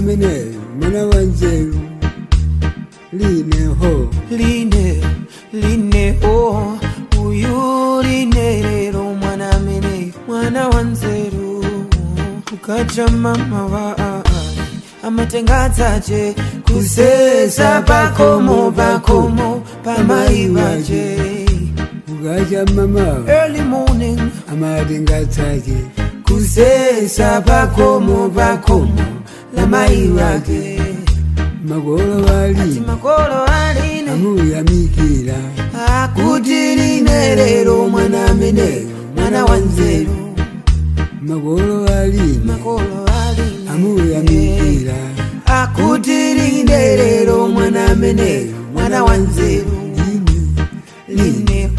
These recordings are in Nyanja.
mene mwana wanzeru line ho line ho uyu line rero mwana mene mwana wanzeru ukacha mama wa amatengadzaje kusesa pakomo pamai waje ukacha mama early morning amatengadzaje kusesa pakomo la mai wake magolo wali amuyamikira akuti line rero mwana mene mwana wanzeru magolo wali amuyamikira akuti line rero mwana mene mwana wanzeru line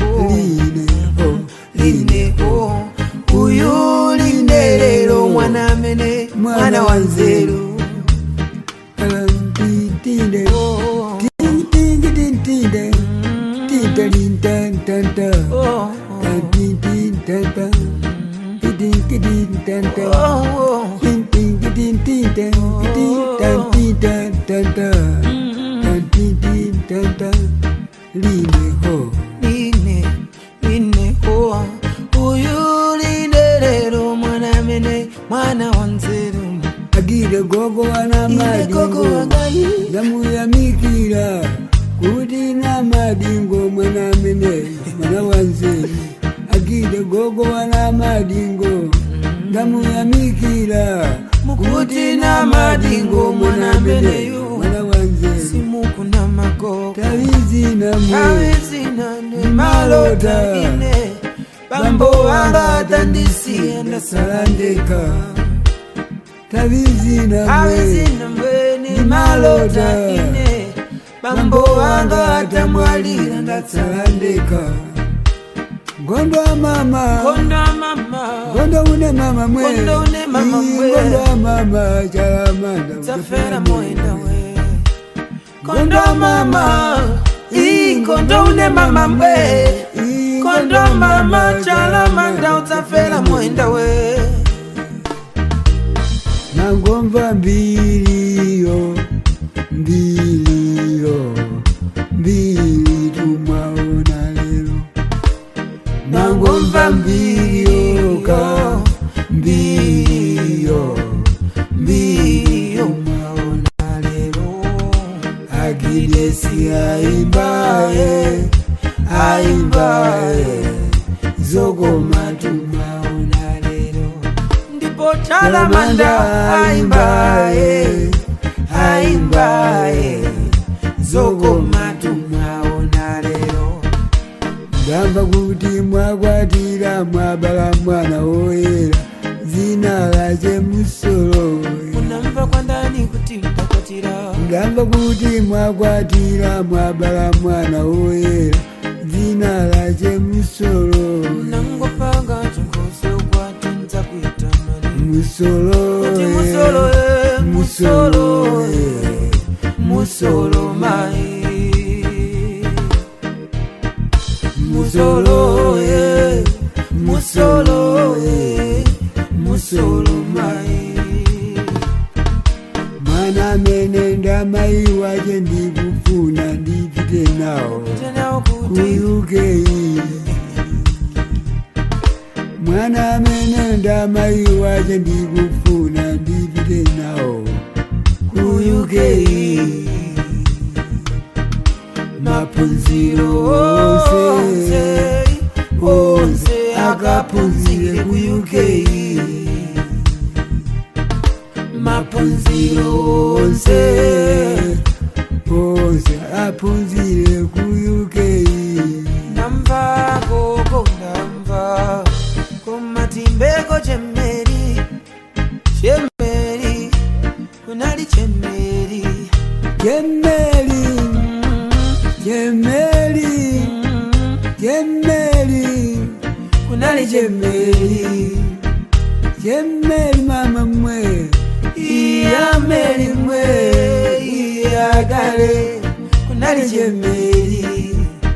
ho uyu line rero mwana mene mwana wanzeru line ho uyu line rero mwana mene mwana wanzeru agire gogo wana madingo ndamuyamikira kuti na madingo mwana mene mwana wanzeru agire gogo wana madingo ndamuyamikira kuti na madingo mwana mene mwana wanzeru simukuna mago tawizina ni malota ine bambo wanga tandisi ndasalandeka tawizina ni malota ine bambo wanga tamwalira ndasalandeka Gondo mama Gondo une mama mwe Gondo mama chalamanda Tafera moenda we Gondo mama Gondo une mama mwe Gondo mama chalamanda utafera moenda we Nangomba mbiliyo tumaona lero Nangomba mbiliyo maona lero Agidesi aimbae Zogoma tumaona lero Ndipo chalamanda aimbae Zogoma tumaona lero Ndamva kuti mwakwatira mwabala mwana woyera zina lache Musolo Unamva kwa ndani kuti mtakwatira Ndamva kuti mwakwatira mwabala mwana woyera zina lache Musolo Nangopanga chikose ukwati nza kuitamani Musolo mai Musolo mai Mwana mene ndamai wache ndikufuna ndipite nawo kuyuke Mwana mene ndamai wache ndikufuna ndipite nawo kuyuke Mapunziro onse akapunzire kuyuke Mapunziro onse apunzire kuyuke Namva koko namva Kumatimbeko chemeri Kunali chemeri Kunali chemeri mama mwe Iya meri mwe Iya dale Kunali chemeri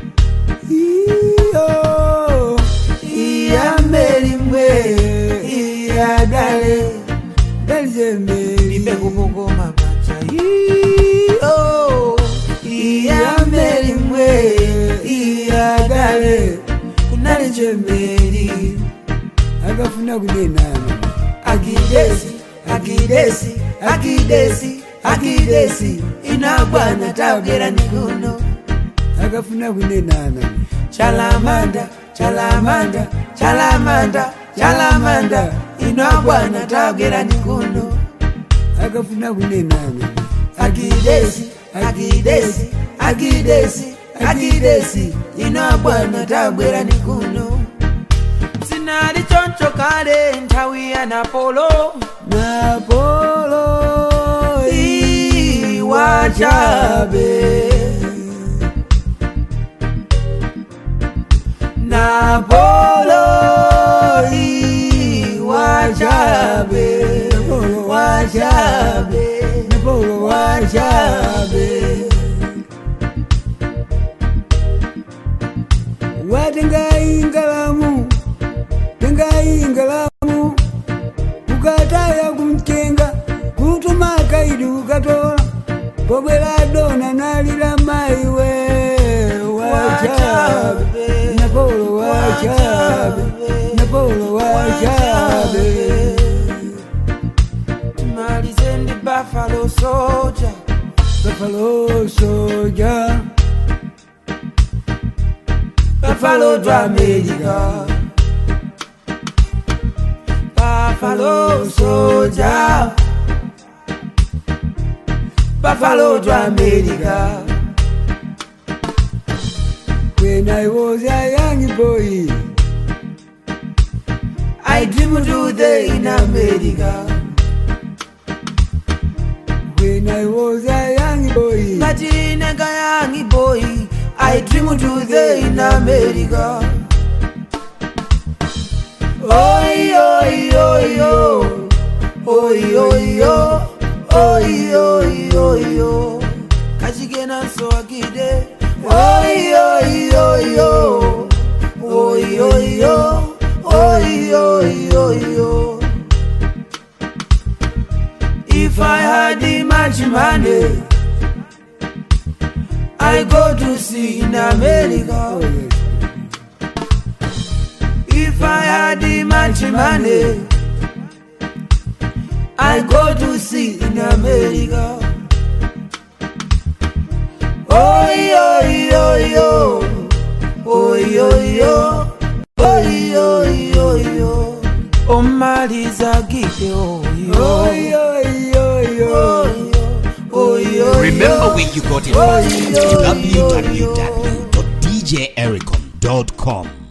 Iya meri mwe Iya dale chemeri Nipe kubogoma Oh, iyambeli mwe, iyagale, kunali chembeli. Akafuna kunenana. Akidesi, akidesi, akidesi, akidesi, inabwana tabwera nikuno. Akafuna kunenana. Chalamanda, chalamanda, chalamanda, chalamanda, inabwana tabwera nikuno. Akafuna kunenana. Akidesi, akidesi, akidesi, akidesi, inabwana tabwera nikuno. Sinali choncho kale ntawi ya Napolo. Napolo Iwachabe. Napolo Iwachabe. Wachabe. Napolo Wachabe. Watenga ingalamu. Tenga ingalamu. Ukataya kumtenga. Kutuma kaidi ukatola. Pobela dona nalila maiwe. Wachabe. Napolo Wachabe. Napolo Wachabe. Tumalize ndi Buffalo Soldier. Buffalo Soldier. Buffalo to America. Buffalo Soldier. Buffalo to America. When I was a young boy, I dreamed today in America. When I was a young boy, Katinega young boy, I dreamed today in America. Oi, oi, oi, oi, oi, oi, oi, oi, oi, oi, Kajigena so agide. Oi, oi, oi, oi, oi, oi, oi, oi, oi, oi. If I had much money, I go to see in America. If I had much money, I go to see in America. Oi, oi, oi, oi, oi, oi, oi, oi, oi, oi. Omaliza gide oi, oi, oi, oi, oi, oi, oi. Remember where you got it from. www.djericom.com